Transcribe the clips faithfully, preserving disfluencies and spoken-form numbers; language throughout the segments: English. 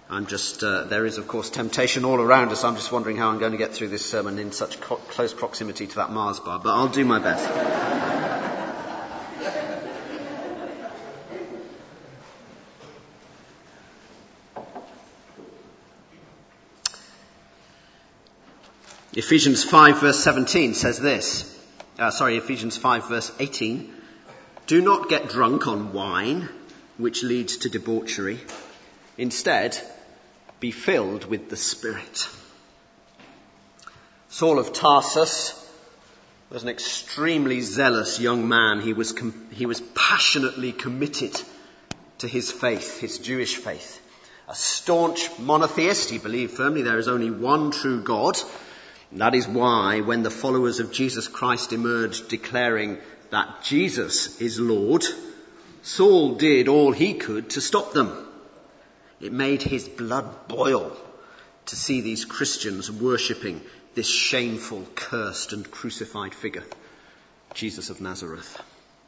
I'm just, uh, there is of course temptation all around us. I'm just wondering how I'm going to get through this sermon in such co- close proximity to that Mars bar, but I'll do my best. Ephesians five verse seventeen says this, uh, sorry, Ephesians five verse eighteen, do not get drunk on wine, which leads to debauchery. Instead, be filled with the Spirit. Saul of Tarsus was an extremely zealous young man. He was com- he was passionately committed to his faith, his Jewish faith. A staunch monotheist, he believed firmly there is only one true God. And that is why when the followers of Jesus Christ emerged declaring that Jesus is Lord, Saul did all he could to stop them. It made his blood boil to see these Christians worshipping this shameful, cursed and crucified figure, Jesus of Nazareth.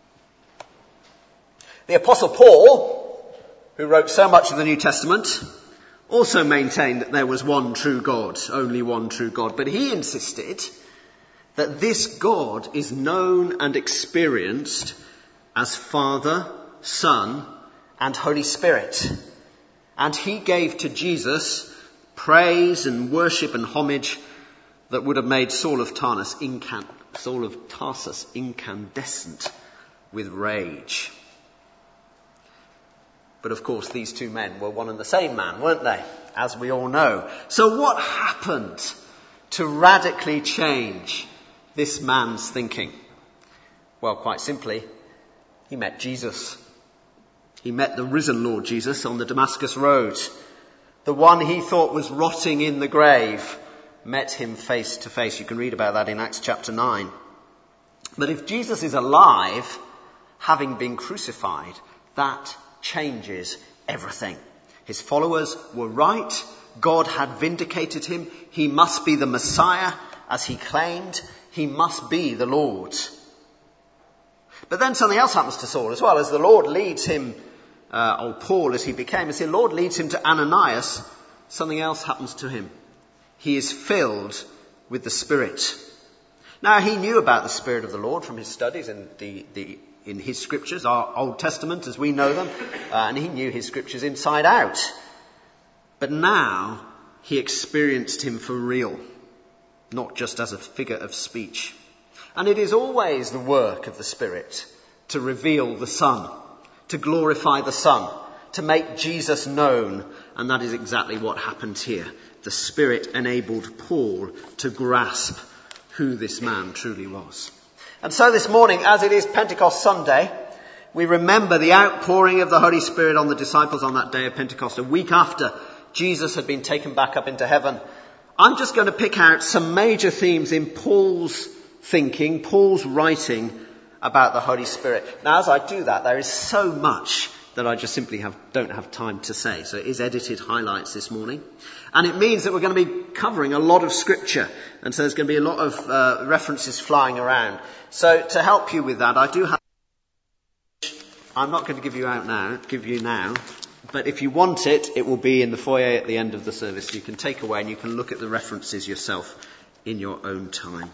The Apostle Paul, who wrote so much of the New Testament, also maintained that there was one true God, only one true God. But he insisted that this God is known and experienced as Father, Son, and Holy Spirit. And he gave to Jesus praise and worship and homage that would have made Saul of Tarsus, incan- Saul of Tarsus incandescent with rage. But of course, these two men were one and the same man, weren't they? As we all know. So what happened to radically change this man's thinking? Well, quite simply, he met Jesus. He met the risen Lord Jesus on the Damascus Road. The one he thought was rotting in the grave met him face to face. You can read about that in Acts chapter nine. But if Jesus is alive, having been crucified, that changes everything. His followers were right. God had vindicated him. He must be the Messiah, as he claimed. He must be the Lord. But then something else happens to Saul as well. As the Lord leads him, uh, or Paul as he became, as the Lord leads him to Ananias, something else happens to him. He is filled with the Spirit. Now, he knew about the Spirit of the Lord from his studies in the, the in his scriptures, our Old Testament as we know them, uh, and he knew his scriptures inside out. But now he experienced him for real, not just as a figure of speech. And it is always the work of the Spirit to reveal the Son, to glorify the Son, to make Jesus known, and that is exactly what happened here. The Spirit enabled Paul to grasp who this man truly was. And so this morning, as it is Pentecost Sunday, we remember the outpouring of the Holy Spirit on the disciples on that day of Pentecost, a week after Jesus had been taken back up into heaven. I'm just going to pick out some major themes in Paul's thinking, Paul's writing about the Holy Spirit. Now, as I do that, there is so much that I just simply have, don't have time to say. So it is edited highlights this morning. And it means that we're going to be covering a lot of scripture. And so there's going to be a lot of uh, references flying around. So to help you with that, I do have... I'm not going to give you out now, give you now. But if you want it, it will be in the foyer at the end of the service. You can take away and you can look at the references yourself in your own time.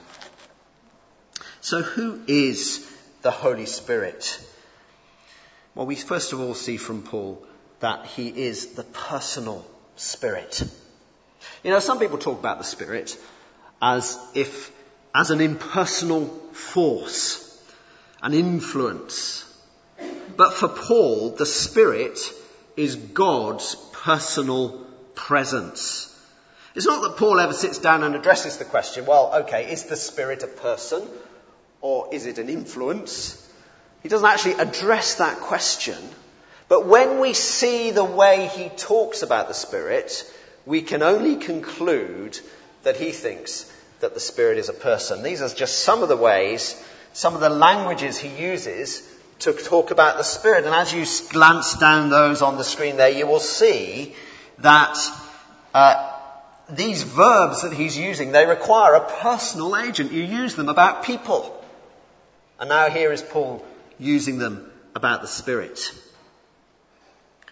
So who is the Holy Spirit? Well, we first of all see from Paul that he is the personal Spirit. You know, some people talk about the Spirit as if, as an impersonal force, an influence. But for Paul, the Spirit is God's personal presence. It's not that Paul ever sits down and addresses the question, well, okay, is the Spirit a person or is it an influence? He doesn't actually address that question. But when we see the way he talks about the Spirit, we can only conclude that he thinks that the Spirit is a person. These are just some of the ways, some of the languages he uses to talk about the Spirit. And as you glance down those on the screen there, you will see that uh, these verbs that he's using, they require a personal agent. You use them about people. And now here is Paul using them about the Spirit.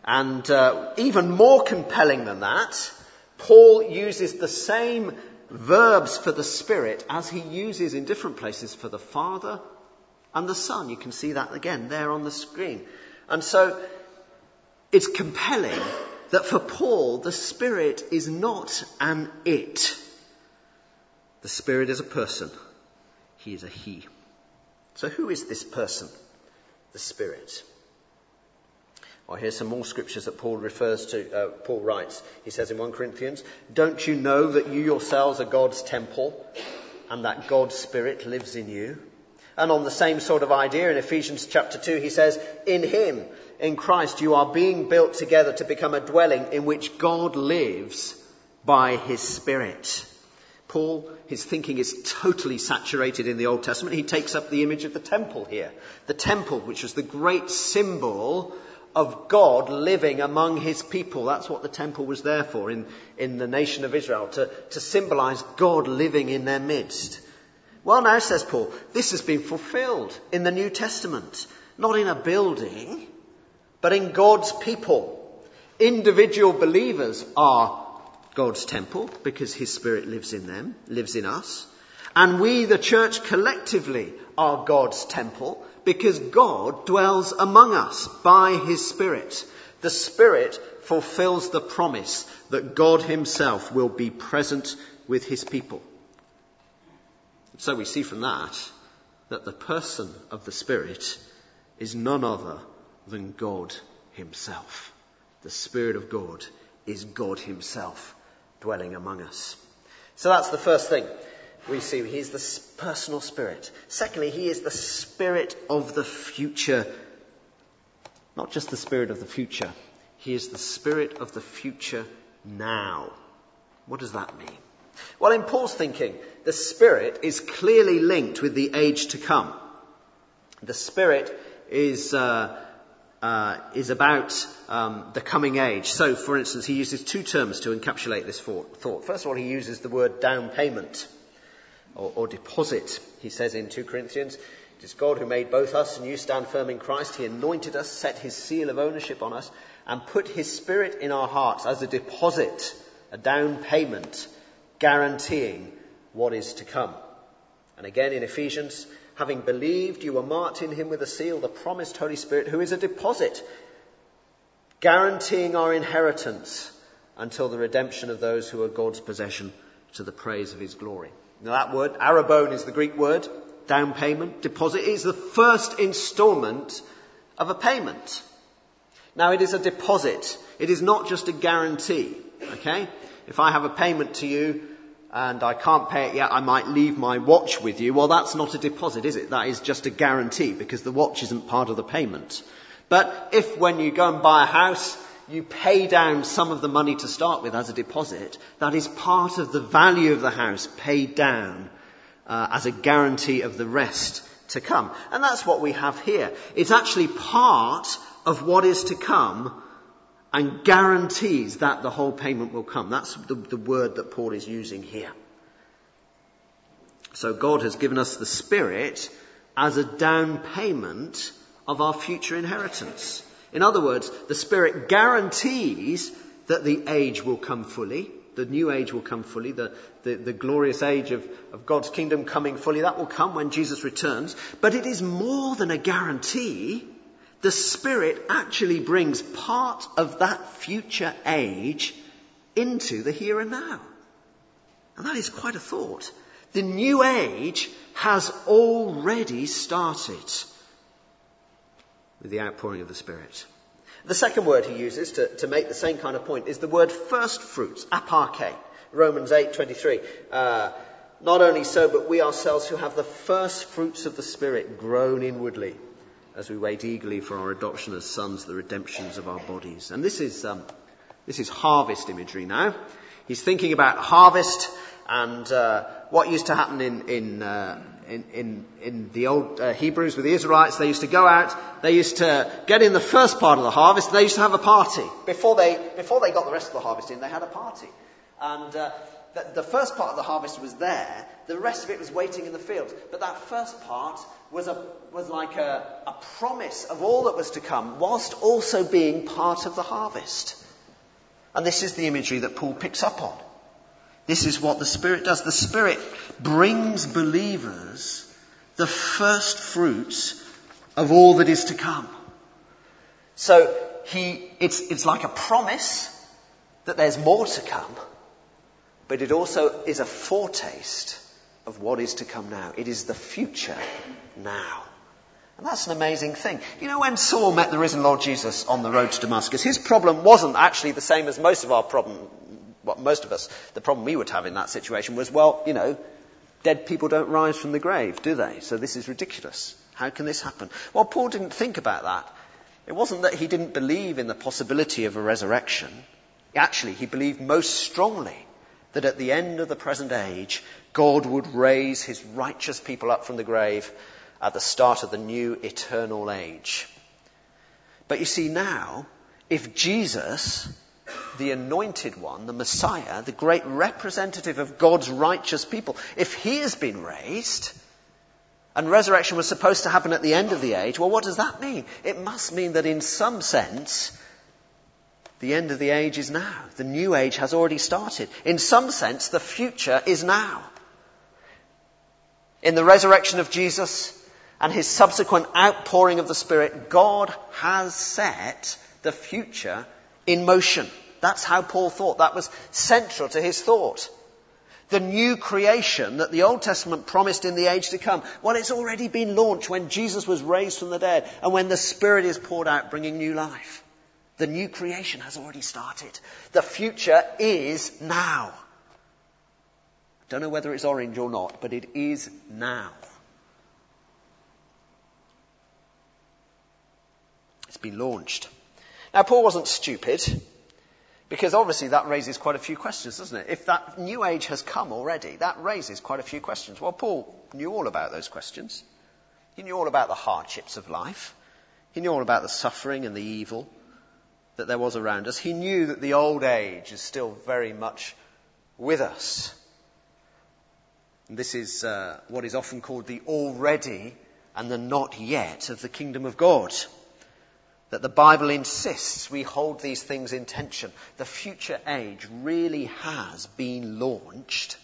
And uh, even more compelling than that, Paul uses the same verbs for the Spirit as he uses in different places for the Father and the Son. You can see that again there on the screen. And so it's compelling that for Paul, the Spirit is not an it. The Spirit is a person. He is a he. So who is this person, the Spirit? Well, here's some more scriptures that Paul refers to, uh, Paul writes. He says in First Corinthians, "Don't you know that you yourselves are God's temple and that God's Spirit lives in you?" And on the same sort of idea in Ephesians chapter two, he says, "In him, in Christ, you are being built together to become a dwelling in which God lives by his Spirit." Paul, his thinking is totally saturated in the Old Testament. He takes up the image of the temple here. The temple, which was the great symbol of God living among his people. That's what the temple was there for in, in the nation of Israel, to, to symbolize God living in their midst. Well, now, says Paul, this has been fulfilled in the New Testament. Not in a building, but in God's people. Individual believers are God's temple because his Spirit lives in them, lives in us. And we, the church, collectively are God's temple because God dwells among us by his Spirit. The Spirit fulfills the promise that God himself will be present with his people. So we see from that that the person of the Spirit is none other than God himself. The Spirit of God is God himself dwelling among us. So that's the first thing we see. He is the personal Spirit. Secondly, he is the Spirit of the future. Not just the Spirit of the future. He is the Spirit of the future now. What does that mean? Well, in Paul's thinking, the Spirit is clearly linked with the age to come. The Spirit is uh, uh, is about um, the coming age. So, for instance, he uses two terms to encapsulate this thought. First of all, he uses the word down payment or, or deposit. He says in Second Corinthians, "It is God who made both us and you stand firm in Christ. He anointed us, set his seal of ownership on us, and put his Spirit in our hearts as a deposit, a down payment, guaranteeing what is to come." And again in Ephesians, "Having believed, you were marked in him with a seal, the promised Holy Spirit, who is a deposit, guaranteeing our inheritance until the redemption of those who are God's possession to the praise of his glory." Now that word, arabon, is the Greek word, down payment, deposit. It is the first instalment of a payment. Now it is a deposit. It is not just a guarantee, okay? If I have a payment to you and I can't pay it yet, I might leave my watch with you. Well, that's not a deposit, is it? That is just a guarantee because the watch isn't part of the payment. But if when you go and buy a house, you pay down some of the money to start with as a deposit, that is part of the value of the house paid down uh, as a guarantee of the rest to come. And that's what we have here. It's actually part of what is to come and guarantees that the whole payment will come. That's the, the word that Paul is using here. So God has given us the Spirit as a down payment of our future inheritance. In other words, the Spirit guarantees that the age will come fully, the new age will come fully, the, the, the glorious age of, of God's kingdom coming fully. That will come when Jesus returns. But it is more than a guarantee. The Spirit actually brings part of that future age into the here and now. And that is quite a thought. The new age has already started with the outpouring of the Spirit. The second word he uses to, to make the same kind of point is the word first fruits, aparche. Romans eight twenty-three. Uh, Not only so, but we ourselves who have the first fruits of the Spirit groan inwardly as we wait eagerly for our adoption as sons, the redemptions of our bodies. And this is um, this is harvest imagery now. He's thinking about harvest and uh, what used to happen in in, uh, in in in the old uh, Hebrews with the Israelites. They used to go out, they used to get in the first part of the harvest, and they used to have a party. Before they before they got the rest of the harvest in, they had a party. And uh, the, the first part of the harvest was there, the rest of it was waiting in the fields. But that first part was a was like a, a promise of all that was to come, whilst also being part of the harvest. And this is the imagery that Paul picks up on. This is what the Spirit does. The Spirit brings believers the first fruits of all that is to come. So he, it's, it's like a promise that there's more to come, but it also is a foretaste of what is to come now. It is the future now. And that's an amazing thing. You know, when Saul met the risen Lord Jesus on the road to Damascus, his problem wasn't actually the same as most of our problem, what most of us, the problem we would have in that situation was, well, you know, dead people don't rise from the grave, do they? So this is ridiculous. How can this happen? Well, Paul didn't think about that. It wasn't that he didn't believe in the possibility of a resurrection. Actually, he believed most strongly that at the end of the present age, God would raise his righteous people up from the grave at the start of the new eternal age. But you see now, if Jesus, the anointed one, the Messiah, the great representative of God's righteous people, if he has been raised, and resurrection was supposed to happen at the end of the age, well, what does that mean? It must mean that in some sense, the end of the age is now. The new age has already started. In some sense, the future is now. In the resurrection of Jesus and his subsequent outpouring of the Spirit, God has set the future in motion. That's how Paul thought. That was central to his thought. The new creation that the Old Testament promised in the age to come, well, it's already been launched when Jesus was raised from the dead and when the Spirit is poured out, bringing new life. The new creation has already started. The future is now. I don't know whether it's orange or not, but it is now. It's been launched. Now, Paul wasn't stupid, because obviously that raises quite a few questions, doesn't it? If that new age has come already, that raises quite a few questions. Well, Paul knew all about those questions. He knew all about the hardships of life. He knew all about the suffering and the evil that there was around us. He knew that the old age is still very much with us. And this is uh, what is often called the already and the not yet of the kingdom of God. That the Bible insists we hold these things in tension. The future age really has been launched,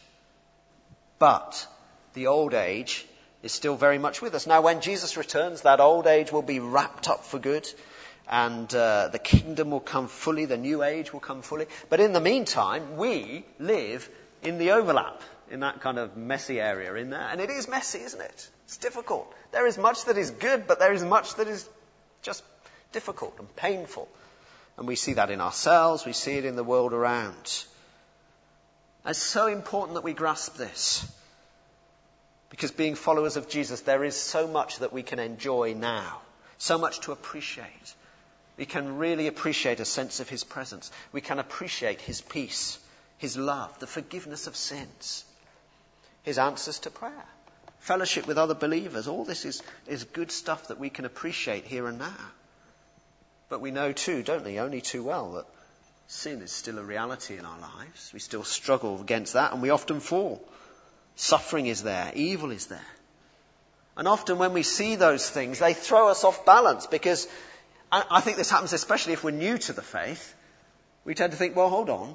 but the old age is still very much with us. Now, when Jesus returns, that old age will be wrapped up for good, and uh, the kingdom will come fully, the new age will come fully. But in the meantime, we live in the overlap, in that kind of messy area in there. And it is messy, isn't it? It's difficult. There is much that is good, but there is much that is just difficult and painful. And we see that in ourselves, we see it in the world around. It's so important that we grasp this. Because being followers of Jesus, there is so much that we can enjoy now. So much to appreciate. We can really appreciate a sense of his presence. We can appreciate his peace, his love, the forgiveness of sins, his answers to prayer, fellowship with other believers. All this is, is good stuff that we can appreciate here and now. But we know too, don't we, only too well, that sin is still a reality in our lives. We still struggle against that, and we often fall. Suffering is there, evil is there. And often when we see those things, they throw us off balance, because I think this happens especially if we're new to the faith. We tend to think, well, hold on.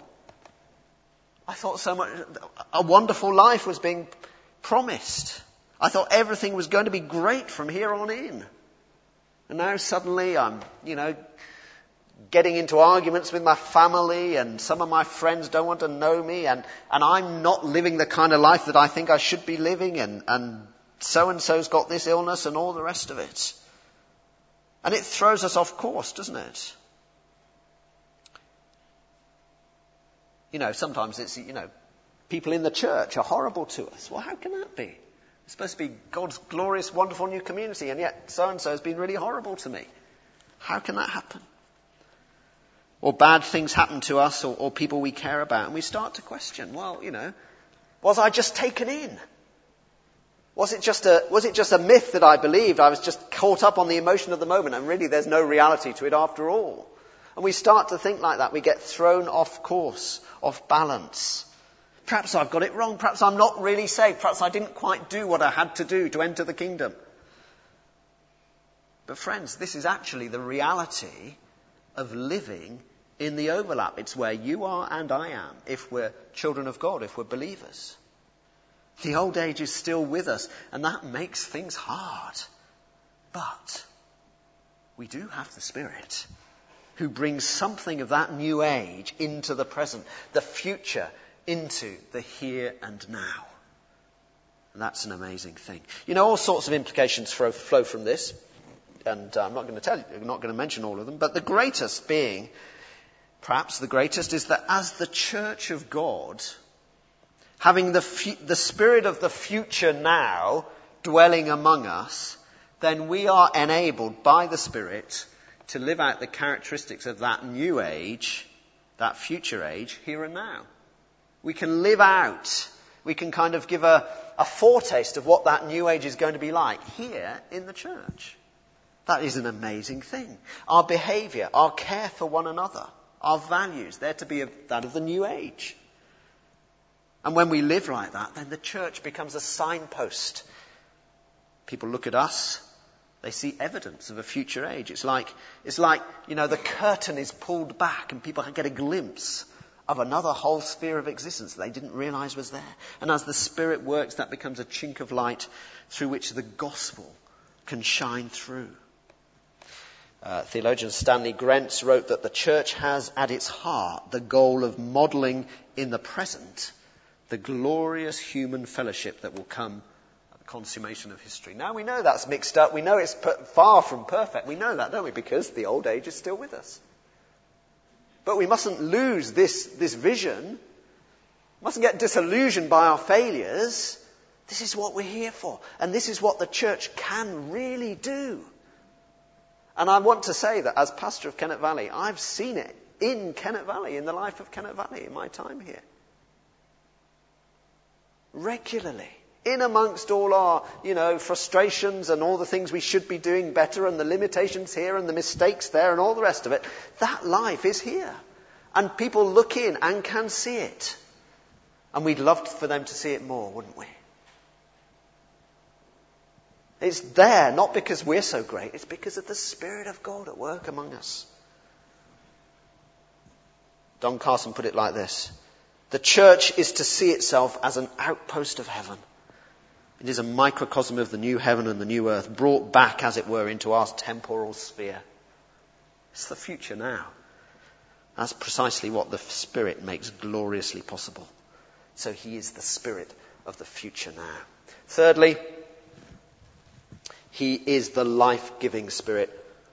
I thought so much, a wonderful life was being promised. I thought everything was going to be great from here on in. And now suddenly I'm, you know, getting into arguments with my family, and some of my friends don't want to know me, and, and I'm not living the kind of life that I think I should be living, and, and so-and-so's got this illness and all the rest of it. And it throws us off course, doesn't it? You know, sometimes it's, you know, people in the church are horrible to us. Well, how can that be? It's supposed to be God's glorious, wonderful new community, and yet so-and-so has been really horrible to me. How can that happen? Or bad things happen to us, or, or people we care about, and we start to question, well, you know, was I just taken in? Was it just a, was it just a myth that I believed? I was just caught up on the emotion of the moment, and really there's no reality to it after all. And we start to think like that. We get thrown off course, off balance. Perhaps I've got it wrong. Perhaps I'm not really saved. Perhaps I didn't quite do what I had to do to enter the kingdom. But friends, this is actually the reality of living in the overlap. It's where you are and I am, if we're children of God, if we're believers. The old age is still with us, and that makes things hard. But we do have the Spirit who brings something of that new age into the present, the future into the here and now. And that's an amazing thing. You know, all sorts of implications flow, flow from this, and uh, I'm not going to tell you, I'm not going to mention all of them, but the greatest being, perhaps the greatest, is that as the church of God, having the, fu- the Spirit of the future now dwelling among us, then we are enabled by the Spirit to live out the characteristics of that new age, that future age, here and now. We can live out, we can kind of give a, a foretaste of what that new age is going to be like here in the church. That is an amazing thing. Our behaviour, our care for one another, our values, they're to be of, that of the new age. And when we live like that, then the church becomes a signpost. People look at us, they see evidence of a future age. It's like, it's like, you know, the curtain is pulled back and people get a glimpse of another whole sphere of existence they didn't realise was there. And as the Spirit works, that becomes a chink of light through which the gospel can shine through. Uh, theologian Stanley Grenz wrote that the church has at its heart the goal of modelling in the present the glorious human fellowship that will come at the consummation of history. Now we know that's mixed up. We know it's per- far from perfect. We know that, don't we? Because the old age is still with us. But we mustn't lose this, this vision. Mustn't get disillusioned by our failures. This is what we're here for. And this is what the church can really do. And I want to say that as pastor of Kennet Valley, I've seen it in Kennet Valley, in the life of Kennet Valley, in my time here. Regularly. In amongst all our, you know, frustrations and all the things we should be doing better and the limitations here and the mistakes there and all the rest of it, that life is here. And people look in and can see it. And we'd love for them to see it more, wouldn't we? It's there, not because we're so great, it's because of the Spirit of God at work among us. Don Carson put it like this: the church is to see itself as an outpost of heaven. It is a microcosm of the new heaven and the new earth, brought back, as it were, into our temporal sphere. It's the future now. That's precisely what the Spirit makes gloriously possible. So he is the Spirit of the future now. Thirdly, he is the life-giving Spirit.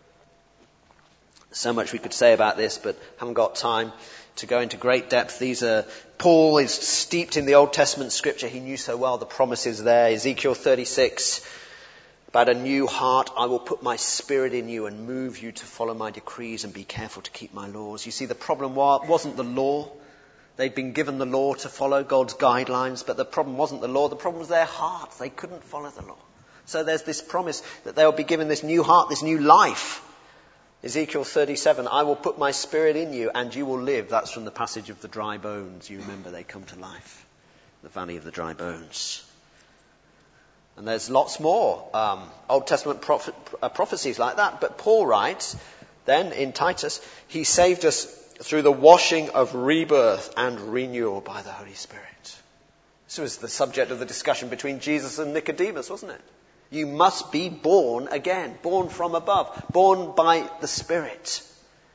So much we could say about this, but haven't got time to go into great depth. These are, Paul is steeped in the Old Testament scripture. He knew so well the promises there. Ezekiel thirty-six, about a new heart. I will put my Spirit in you and move you to follow my decrees and be careful to keep my laws. You see, the problem wasn't the law. They'd been given the law to follow God's guidelines, but the problem wasn't the law. The problem was their hearts. They couldn't follow the law. So there's this promise that they'll be given this new heart, this new life. Ezekiel thirty-seven, I will put my Spirit in you and you will live. That's from the passage of the dry bones. You remember they come to life. The valley of the dry bones. And there's lots more um, Old Testament prophet, uh, prophecies like that. But Paul writes, then in Titus, he saved us through the washing of rebirth and renewal by the Holy Spirit. This was the subject of the discussion between Jesus and Nicodemus, wasn't it? You must be born again, born from above, born by the Spirit.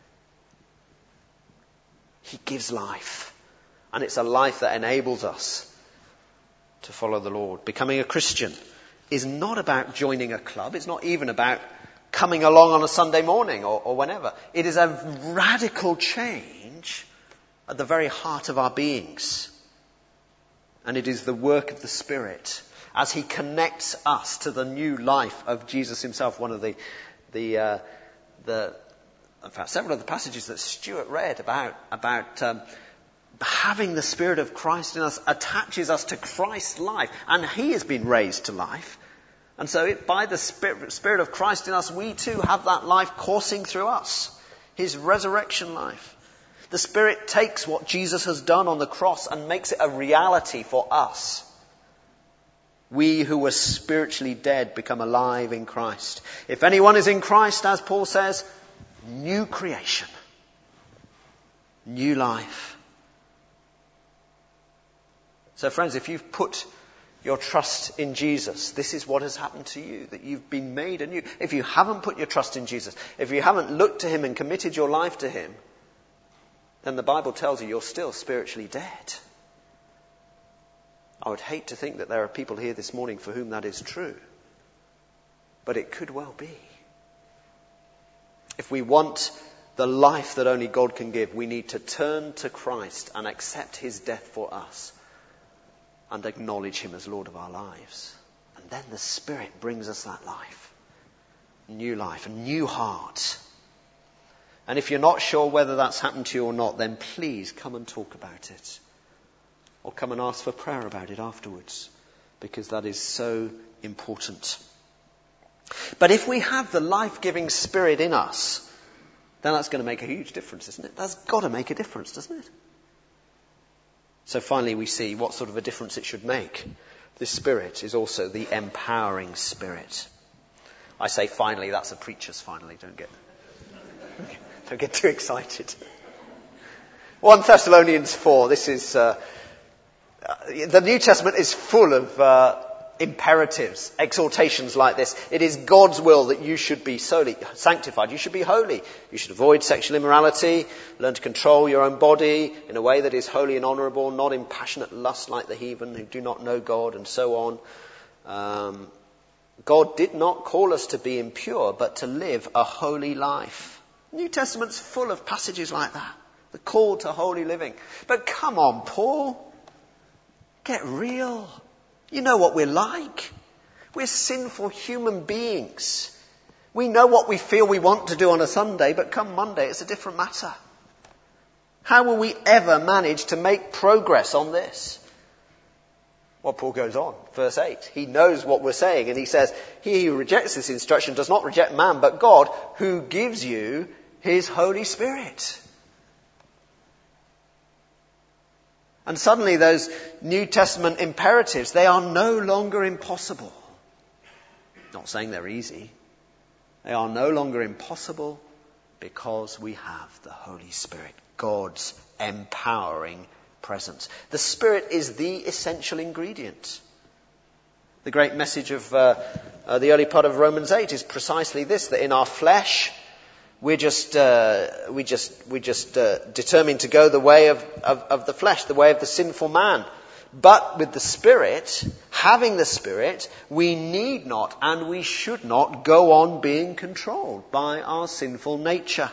He gives life. And it's a life that enables us to follow the Lord. Becoming a Christian is not about joining a club. It's not even about coming along on a Sunday morning or, or whenever. It is a radical change at the very heart of our beings. And it is the work of the Spirit as he connects us to the new life of Jesus himself. One of the, the, uh, the, in fact, several of the passages that Stuart read about, about um, having the Spirit of Christ in us attaches us to Christ's life. And he has been raised to life. And so it, by the Spirit, Spirit of Christ in us, we too have that life coursing through us. His resurrection life. The Spirit takes what Jesus has done on the cross and makes it a reality for us. We who were spiritually dead become alive in Christ. If anyone is in Christ, as Paul says, new creation. New life. So friends, if you've put your trust in Jesus, this is what has happened to you, that you've been made anew. If you haven't put your trust in Jesus, if you haven't looked to him and committed your life to him, then the Bible tells you you're still spiritually dead. I would hate to think that there are people here this morning for whom that is true. But it could well be. If we want the life that only God can give, we need to turn to Christ and accept his death for us and acknowledge him as Lord of our lives. And then the Spirit brings us that life. New life, a new heart. And if you're not sure whether that's happened to you or not, then please come and talk about it. Or come and ask for prayer about it afterwards, because that is so important. But if we have the life-giving Spirit in us, then that's going to make a huge difference, isn't it? That's got to make a difference, doesn't it? So finally we see what sort of a difference it should make. This Spirit is also the empowering Spirit. I say finally, that's a preacher's finally, don't get, don't get too excited. First Thessalonians four, this is... Uh, The New Testament is full of uh, imperatives, exhortations like this. It is God's will that you should be solely sanctified. You should be holy. You should avoid sexual immorality, learn to control your own body in a way that is holy and honourable, not in passionate lust like the heathen who do not know God, and so on. Um, God did not call us to be impure, but to live a holy life. The New Testament's full of passages like that. The call to holy living. But come on, Paul. Get real. You know what we're like. We're sinful human beings. We know what we feel we want to do on a Sunday, but come Monday, it's a different matter. How will we ever manage to make progress on this? Well, Paul goes on, verse eight. He knows what we're saying, and he says, he who rejects this instruction does not reject man, but God, who gives you his Holy Spirit. And suddenly those New Testament imperatives, they are no longer impossible. Not saying they're easy. They are no longer impossible because we have the Holy Spirit, God's empowering presence. The Spirit is the essential ingredient. The great message of uh, uh, the early part of Romans eight is precisely this, that in our flesh, We're just, uh, we just, we just uh, determined to go the way of, of, of the flesh, the way of the sinful man. But with the Spirit, having the Spirit, we need not and we should not go on being controlled by our sinful nature.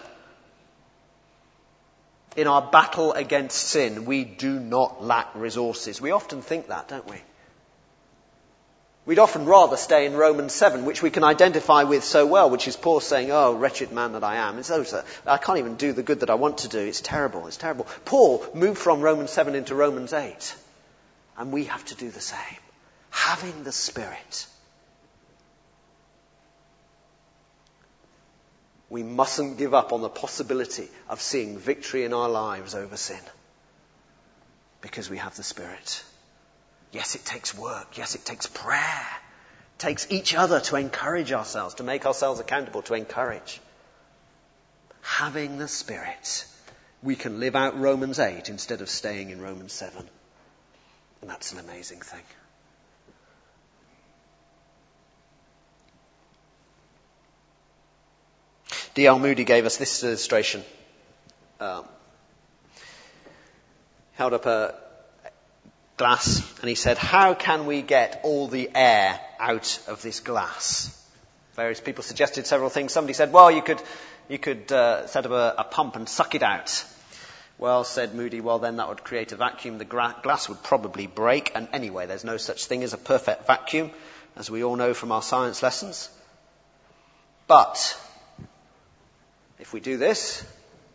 In our battle against sin, we do not lack resources. We often think that, don't we? We'd often rather stay in Romans seven, which we can identify with so well, which is Paul saying, oh, wretched man that I am. It's, oh, sir, I can't even do the good that I want to do. It's terrible. It's terrible. Paul moved from Romans seven into Romans eight. And we have to do the same. Having the Spirit. We mustn't give up on the possibility of seeing victory in our lives over sin. Because we have the Spirit. Yes, it takes work. Yes, it takes prayer. It takes each other to encourage ourselves, to make ourselves accountable, to encourage. Having the Spirit, we can live out Romans eight instead of staying in Romans seven. And that's an amazing thing. D L Moody gave us this illustration. Um, held up a glass and he said, how can we get all the air out of this glass? Various people suggested several things. Somebody said, well, you could you could uh, set up a, a pump and suck it out. Well, said Moody, well then that would create a vacuum. The gra- glass would probably break, and anyway there's no such thing as a perfect vacuum, as we all know from our science lessons. But if we do this,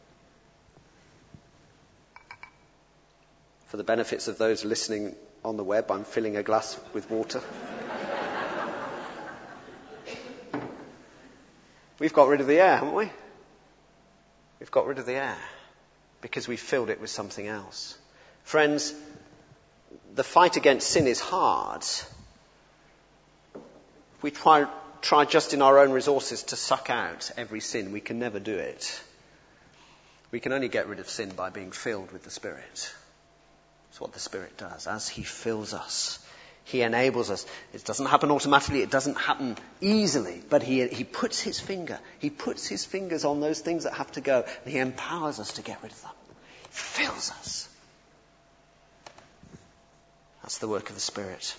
for the benefits of those listening on the web, I'm filling a glass with water. We've got rid of the air, haven't we? We've got rid of the air because we filled it with something else. Friends, the fight against sin is hard, If we try, try just in our own resources to suck out every sin, we can never do it. We can only get rid of sin by being filled with the Spirit. That's what the Spirit does. As He fills us, He enables us. It doesn't happen automatically. It doesn't happen easily. But He, he puts His finger. He puts His fingers on those things that have to go. And He empowers us to get rid of them. He fills us. That's the work of the Spirit.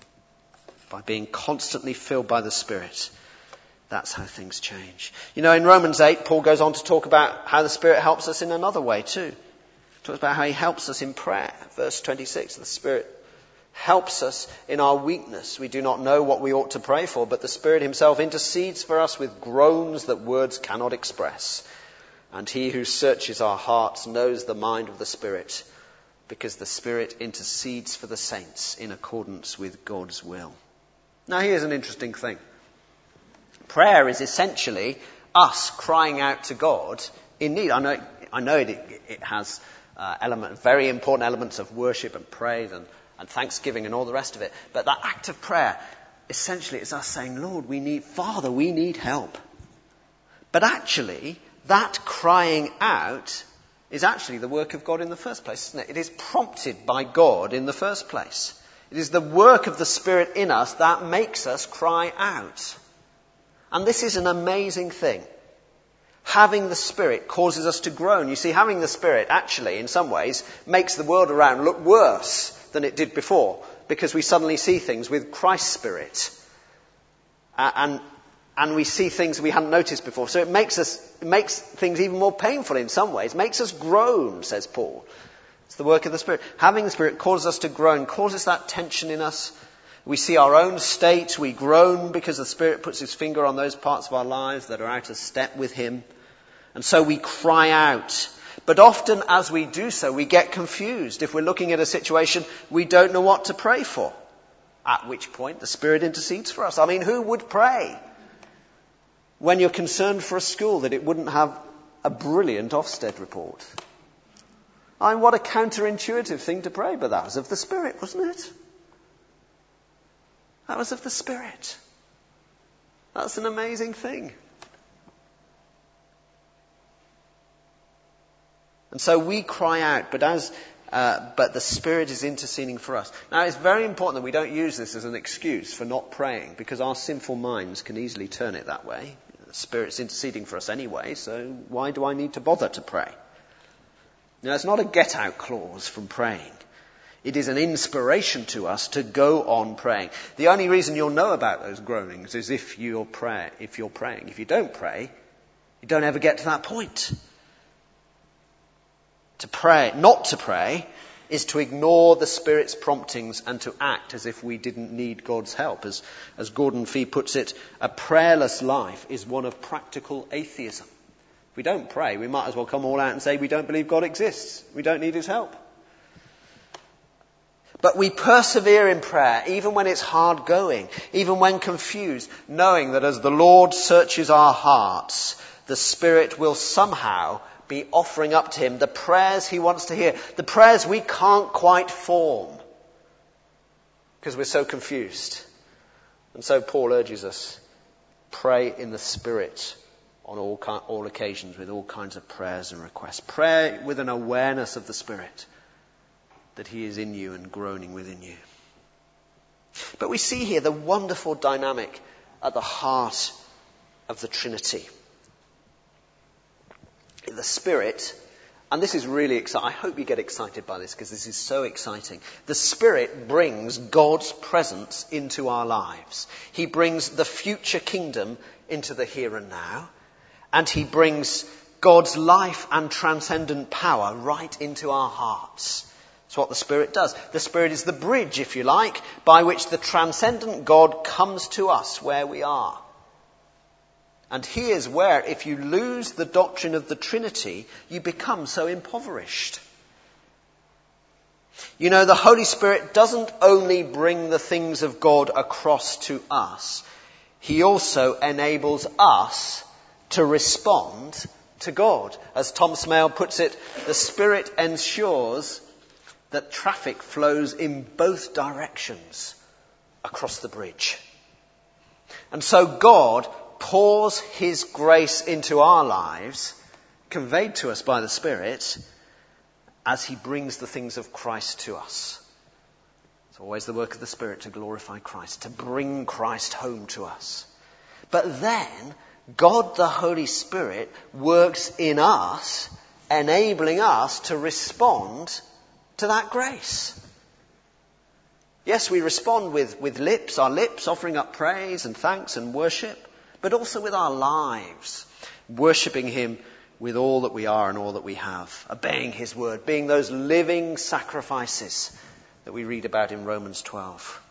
By being constantly filled by the Spirit, that's how things change. You know, in Romans eight, Paul goes on to talk about how the Spirit helps us in another way too. He talks about how He helps us in prayer. Verse twenty-six, the Spirit helps us in our weakness. We do not know what we ought to pray for, but the Spirit Himself intercedes for us with groans that words cannot express. And He who searches our hearts knows the mind of the Spirit, because the Spirit intercedes for the saints in accordance with God's will. Now here's an interesting thing. Prayer is essentially us crying out to God in need. I know, I know it, it has uh, element, very important elements of worship and praise and, and thanksgiving and all the rest of it. But that act of prayer, essentially, is us saying, Lord, we need, Father, we need help. But actually, that crying out is actually the work of God in the first place, isn't it? It is prompted by God in the first place. It is the work of the Spirit in us that makes us cry out. And this is an amazing thing. Having the Spirit causes us to groan. You see, having the Spirit actually, in some ways, makes the world around look worse than it did before, because we suddenly see things with Christ's Spirit. Uh, and and we see things we hadn't noticed before. So it makes us it makes things even more painful in some ways. It makes us groan, says Paul. It's the work of the Spirit. Having the Spirit causes us to groan, causes that tension in us. We see our own state, we groan because the Spirit puts His finger on those parts of our lives that are out of step with Him. And so we cry out. But often as we do so, we get confused. If we're looking at a situation, we don't know what to pray for. At which point the Spirit intercedes for us. I mean, who would pray when you're concerned for a school that it wouldn't have a brilliant Ofsted report? I mean, what a counterintuitive thing to pray, but that was of the Spirit, wasn't it? That was of the Spirit. That's an amazing thing. And so we cry out, but as uh, but the Spirit is interceding for us. Now, it's very important that we don't use this as an excuse for not praying, because our sinful minds can easily turn it that way. The Spirit's interceding for us anyway, so why do I need to bother to pray? Now, it's not a get-out clause from praying. It is an inspiration to us to go on praying. The only reason you'll know about those groanings is if you're, pray, if you're praying. If you don't pray, you don't ever get to that point. To pray, not to pray, is to ignore the Spirit's promptings and to act as if we didn't need God's help. As, as Gordon Fee puts it, a prayerless life is one of practical atheism. If we don't pray, we might as well come all out and say we don't believe God exists. We don't need His help. But we persevere in prayer, even when it's hard going, even when confused, knowing that as the Lord searches our hearts, the Spirit will somehow be offering up to Him the prayers He wants to hear, the prayers we can't quite form, because we're so confused. And so Paul urges us, pray in the Spirit on all, all occasions with all kinds of prayers and requests. Pray with an awareness of the Spirit, that He is in you and groaning within you. But we see here the wonderful dynamic at the heart of the Trinity. The Spirit, and this is really exciting. I hope you get excited by this, because this is so exciting. The Spirit brings God's presence into our lives. He brings the future kingdom into the here and now. And He brings God's life and transcendent power right into our hearts. That's what the Spirit does. The Spirit is the bridge, if you like, by which the transcendent God comes to us where we are. And here's where, if you lose the doctrine of the Trinity, you become so impoverished. You know, the Holy Spirit doesn't only bring the things of God across to us. He also enables us to respond to God. As Tom Smale puts it, the Spirit ensures that traffic flows in both directions across the bridge. And so God pours his grace into our lives, conveyed to us by the Spirit, as he brings the things of Christ to us. It's always the work of the Spirit to glorify Christ, to bring Christ home to us. But then, God the Holy Spirit works in us, enabling us to respond to that grace. Yes, we respond with, with lips, our lips, offering up praise and thanks and worship, but also with our lives, worshipping him with all that we are and all that we have, obeying his word, being those living sacrifices that we read about in Romans twelve.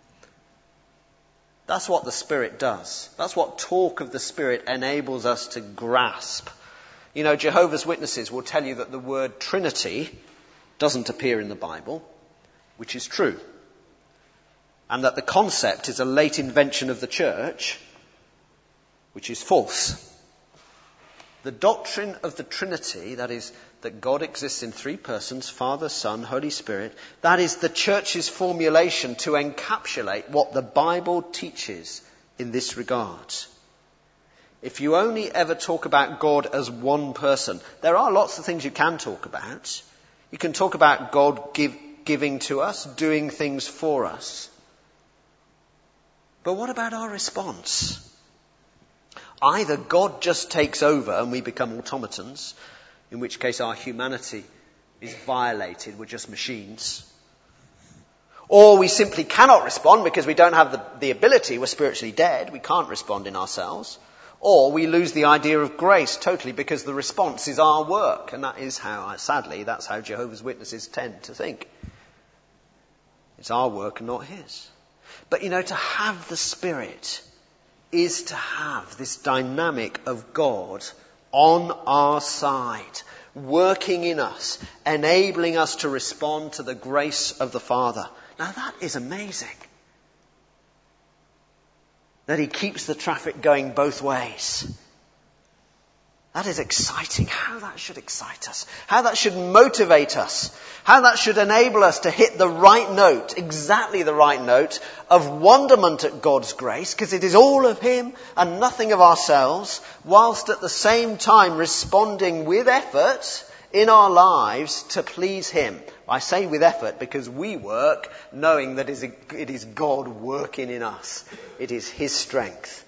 That's what the Spirit does. That's what talk of the Spirit enables us to grasp. You know, Jehovah's Witnesses will tell you that the word Trinity doesn't appear in the Bible, which is true. And that the concept is a late invention of the church, which is false. The doctrine of the Trinity, that is, that God exists in three persons, Father, Son, Holy Spirit, that is the church's formulation to encapsulate what the Bible teaches in this regard. If you only ever talk about God as one person, there are lots of things you can talk about. You can talk about God give, giving to us, doing things for us. But what about our response? Either God just takes over and we become automatons, in which case our humanity is violated, we're just machines. Or we simply cannot respond because we don't have the, the ability, we're spiritually dead, we can't respond in ourselves. Or we lose the idea of grace totally because the response is our work. And that is how, sadly, that's how Jehovah's Witnesses tend to think. It's our work and not his. But you know, to have the Spirit is to have this dynamic of God on our side, working in us, enabling us to respond to the grace of the Father. Now that is amazing. That he keeps the traffic going both ways. That is exciting. How that should excite us. How that should motivate us. How that should enable us to hit the right note, exactly the right note of wonderment at God's grace, because it is all of him and nothing of ourselves, whilst at the same time responding with effort in our lives to please him. I say with effort because we work knowing that it is God working in us. It is his strength.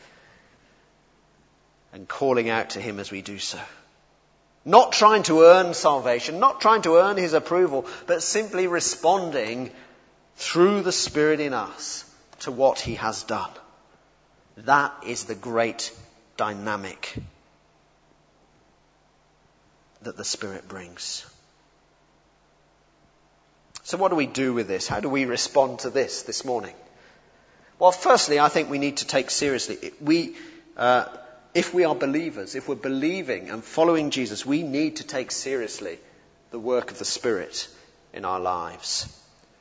And calling out to him as we do so. Not trying to earn salvation, not trying to earn his approval, but simply responding through the Spirit in us to what he has done. That is the great dynamic that the Spirit brings. So what do we do with this? How do we respond to this this morning? Well, firstly, I think we need to take seriously, we, uh, if we are believers, if we're believing and following Jesus, we need to take seriously the work of the Spirit in our lives.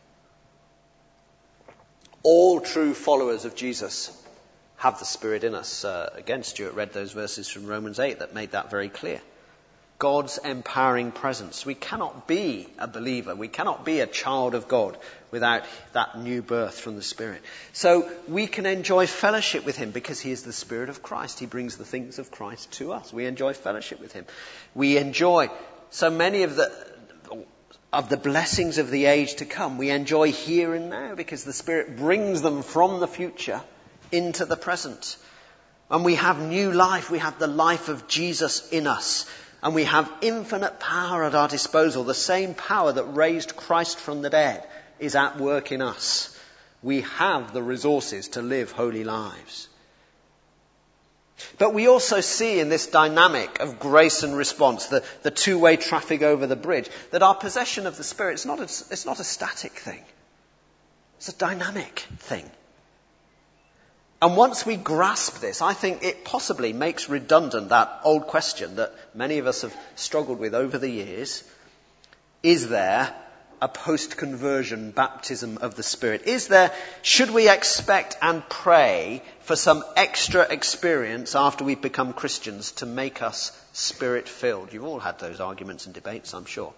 All true followers of Jesus have the Spirit in us. Uh, again, Stuart read those verses from Romans eight that made that very clear. God's empowering presence. We cannot be a believer, we cannot be a child of God without that new birth from the Spirit. So we can enjoy fellowship with him because he is the Spirit of Christ. He brings the things of Christ to us. We enjoy fellowship with him. We enjoy so many of the of the blessings of the age to come. We enjoy here and now because the Spirit brings them from the future into the present. And we have new life. We have the life of Jesus in us. And we have infinite power at our disposal. The same power that raised Christ from the dead is at work in us. We have the resources to live holy lives. But we also see in this dynamic of grace and response, the, the two-way traffic over the bridge, that our possession of the Spirit is not a, it's not a static thing. It's a dynamic thing. And once we grasp this, I think it possibly makes redundant that old question that many of us have struggled with over the years. Is there a post-conversion baptism of the Spirit? Is there, should we expect and pray for some extra experience after we've become Christians to make us Spirit-filled? You've all had those arguments and debates, I'm sure.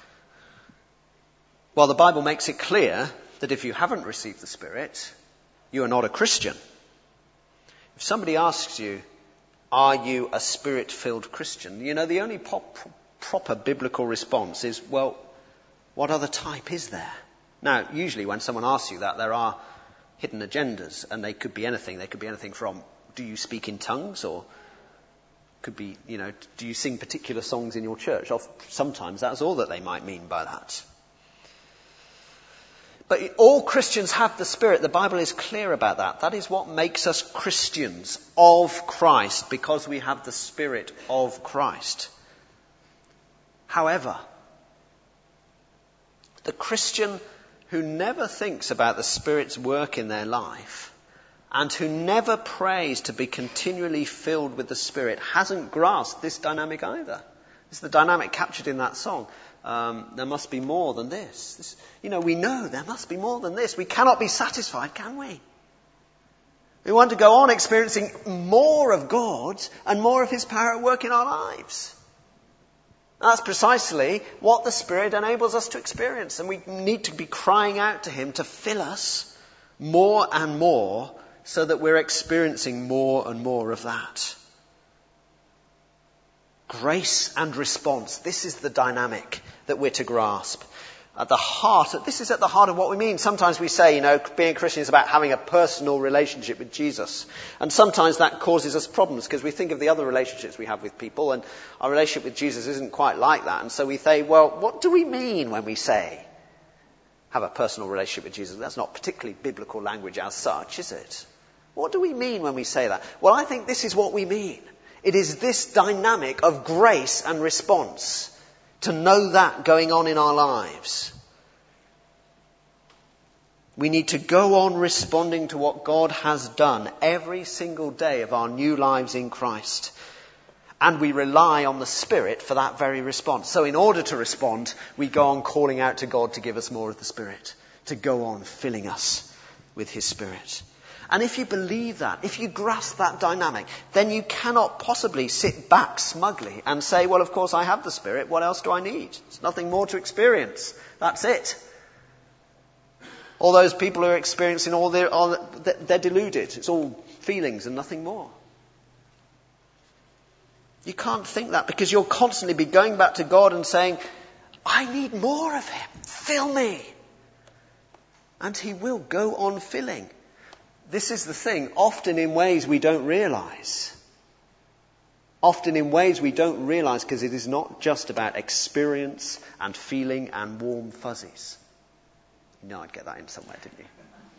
Well, the Bible makes it clear that if you haven't received the Spirit, you are not a Christian. If somebody asks you, are you a spirit-filled Christian? You know, the only pop, proper biblical response is, well, what other type is there? Now, usually when someone asks you that, there are hidden agendas, and they could be anything. They could be anything from, do you speak in tongues? Or could be, you know, do you sing particular songs in your church? Sometimes that's all that they might mean by that. But all Christians have the Spirit. The Bible is clear about that. That is what makes us Christians of Christ, because we have the Spirit of Christ. However, the Christian who never thinks about the Spirit's work in their life and who never prays to be continually filled with the Spirit hasn't grasped this dynamic either. It's the dynamic captured in that song. Um, there must be more than this. this. You know, we know there must be more than this. We cannot be satisfied, can we? We want to go on experiencing more of God and more of His power at work in our lives. That's precisely what the Spirit enables us to experience. And we need to be crying out to Him to fill us more and more so that we're experiencing more and more of that. Grace and response. This is the dynamic that we're to grasp. At the heart, this is at the heart of what we mean. Sometimes we say, you know, being a Christian is about having a personal relationship with Jesus. And sometimes that causes us problems because we think of the other relationships we have with people, and our relationship with Jesus isn't quite like that. And so we say, well, what do we mean when we say have a personal relationship with Jesus? That's not particularly biblical language as such, is it? What do we mean when we say that? Well, I think this is what we mean. It is this dynamic of grace and response, to know that going on in our lives. We need to go on responding to what God has done every single day of our new lives in Christ. And we rely on the Spirit for that very response. So in order to respond, we go on calling out to God to give us more of the Spirit, to go on filling us with His Spirit. And if you believe that, if you grasp that dynamic, then you cannot possibly sit back smugly and say, well, of course I have the Spirit, what else do I need? There's nothing more to experience. That's it. All those people who are experiencing all their, all, they're deluded. It's all feelings and nothing more. You can't think that, because you'll constantly be going back to God and saying, I need more of Him. Fill me. And He will go on filling. This is the thing, often in ways we don't realise. Often in ways we don't realise, because it is not just about experience and feeling and warm fuzzies. You know I'd get that in somewhere, didn't you?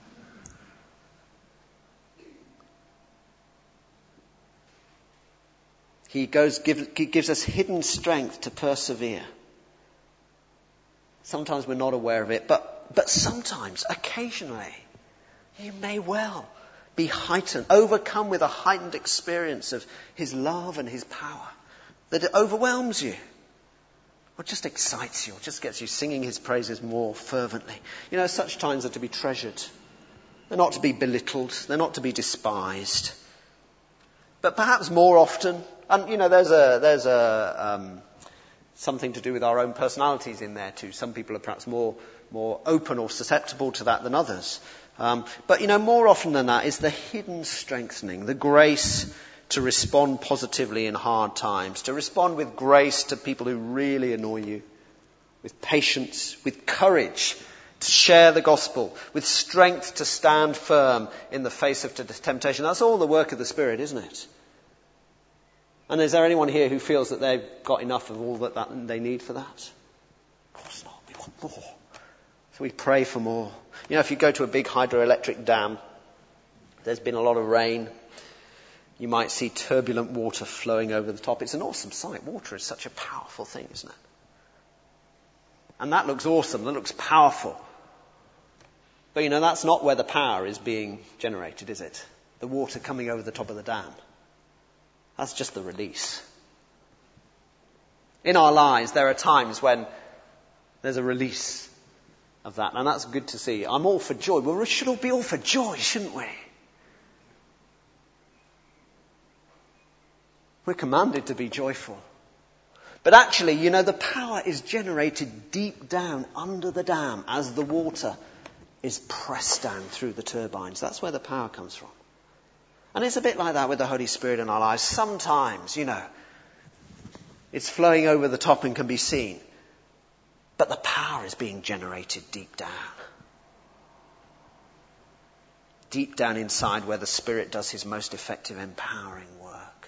He goes, give, he gives us hidden strength to persevere. Sometimes we're not aware of it, but, but sometimes, occasionally, you may well be heightened, overcome with a heightened experience of His love and His power, that it overwhelms you, or just excites you, or just gets you singing His praises more fervently. You know, such times are to be treasured. They're not to be belittled. They're not to be despised. But perhaps more often, and you know, there's a there's a um, something to do with our own personalities in there too. Some people are perhaps more more open or susceptible to that than others. Um, but, you know, more often than that is the hidden strengthening, the grace to respond positively in hard times, to respond with grace to people who really annoy you, with patience, with courage to share the gospel, with strength to stand firm in the face of temptation. That's all the work of the Spirit, isn't it? And is there anyone here who feels that they've got enough of all that, that they need for that? Of course not. We want more. So we pray for more. You know, if you go to a big hydroelectric dam, there's been a lot of rain. You might see turbulent water flowing over the top. It's an awesome sight. Water is such a powerful thing, isn't it? And that looks awesome. That looks powerful. But, you know, that's not where the power is being generated, is it? The water coming over the top of the dam. That's just the release. In our lives, there are times when there's a release of that, and that's good to see. I'm all for joy. Well, we should all be all for joy, shouldn't we? We're commanded to be joyful. But actually, you know, the power is generated deep down under the dam as the water is pressed down through the turbines. That's where the power comes from. And it's a bit like that with the Holy Spirit in our lives. Sometimes, you know, it's flowing over the top and can be seen. But the power is being generated deep down. Deep down inside where the Spirit does his most effective empowering work.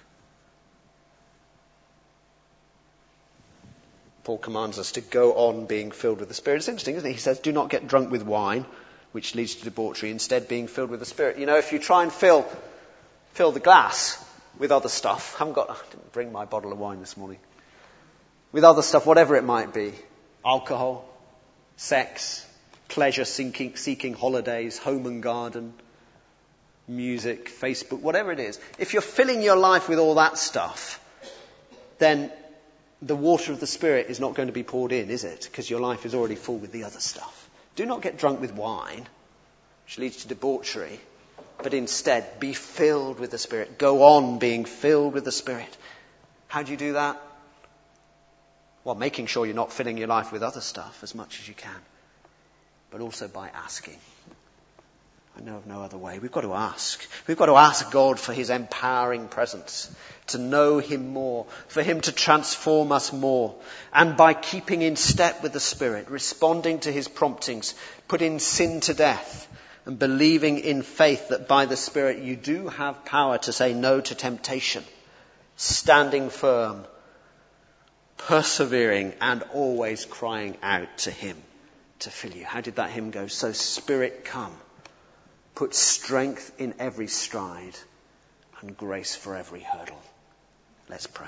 Paul commands us to go on being filled with the Spirit. It's interesting, isn't it? He says, do not get drunk with wine, which leads to debauchery, instead being filled with the Spirit. You know, if you try and fill fill the glass with other stuff, I haven't got, I didn't bring my bottle of wine this morning, with other stuff, whatever it might be, alcohol, sex, pleasure seeking, seeking holidays, home and garden, music, Facebook, whatever it is. If you're filling your life with all that stuff, then the water of the Spirit is not going to be poured in, is it? Because your life is already full with the other stuff. Do not get drunk with wine, which leads to debauchery, but instead be filled with the Spirit. Go on being filled with the Spirit. How do you do that? Well, making sure you're not filling your life with other stuff as much as you can, but also by asking. I know of no other way. We've got to ask. We've got to ask God for his empowering presence, to know him more, for him to transform us more. And by keeping in step with the Spirit, responding to his promptings, putting sin to death, and believing in faith that by the Spirit you do have power to say no to temptation, standing firm, persevering, and always crying out to him to fill you. How did that hymn go? So Spirit come. Put strength in every stride and grace for every hurdle. Let's pray.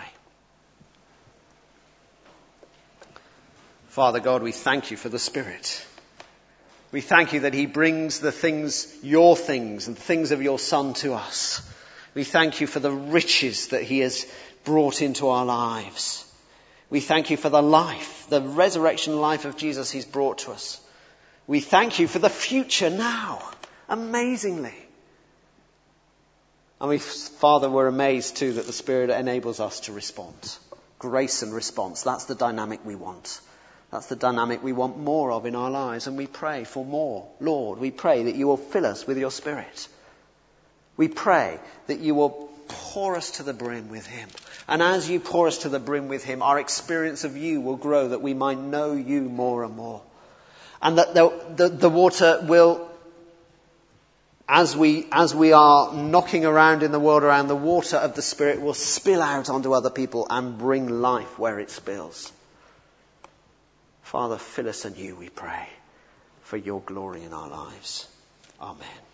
Father God, we thank you for the Spirit. We thank you that he brings the things, your things, and the things of your Son to us. We thank you for the riches that he has brought into our lives. We thank you for the life, the resurrection life of Jesus he's brought to us. We thank you for the future now. Amazingly. And we, Father, we're amazed too that the Spirit enables us to respond. Grace and response. That's the dynamic we want. That's the dynamic we want more of in our lives. And we pray for more. Lord, we pray that you will fill us with your Spirit. We pray that you will pour us to the brim with him. And as you pour us to the brim with him, our experience of you will grow, that we might know you more and more. And that the, the, the water will, As we, as we are knocking around in the world around, the water of the Spirit will spill out onto other people and bring life where it spills. Father, fill us anew, we pray, for your glory in our lives. Amen.